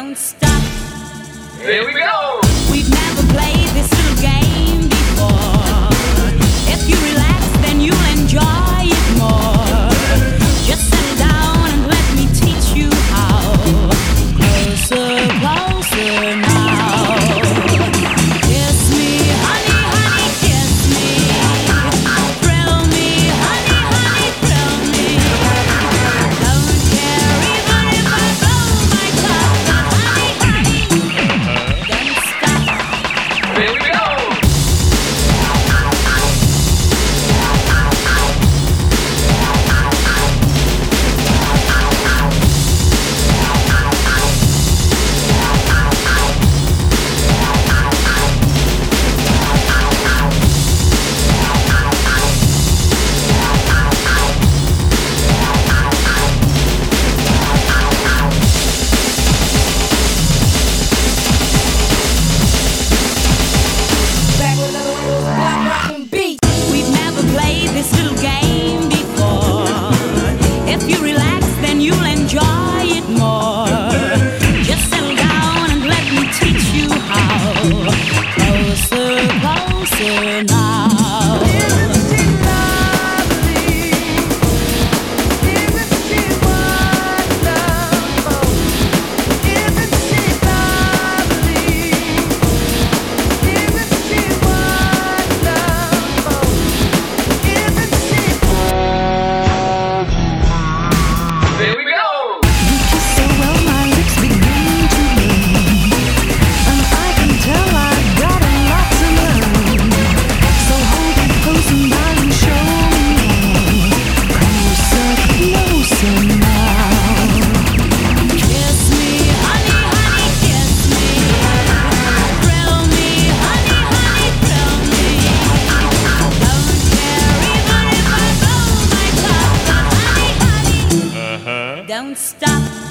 Don't stop. Here we go. We've never played this little game before. If you relax, then you'll enjoy it more. Just settle down and let me teach you how. Closer, closer now. Kiss me, honey, honey, kiss me. Thrill me, honey, honey, thrill me. Don't care even if I blow my top, but honey, honey, don't stop. Here we go. We've never played this little game before. If you relax, then you'll enjoy it more. Just settle down and let me teach you how. Closer, closer now. Here we go. So well my lips begin to burn, and I can tell I've got a lot to learn. So hold me close and darling, show me closer, closer now. Kiss me, honey, honey, kiss me. Thrill me, honey, honey, thrill me. Don't care even if I blow my top, but honey, honey, don't stop.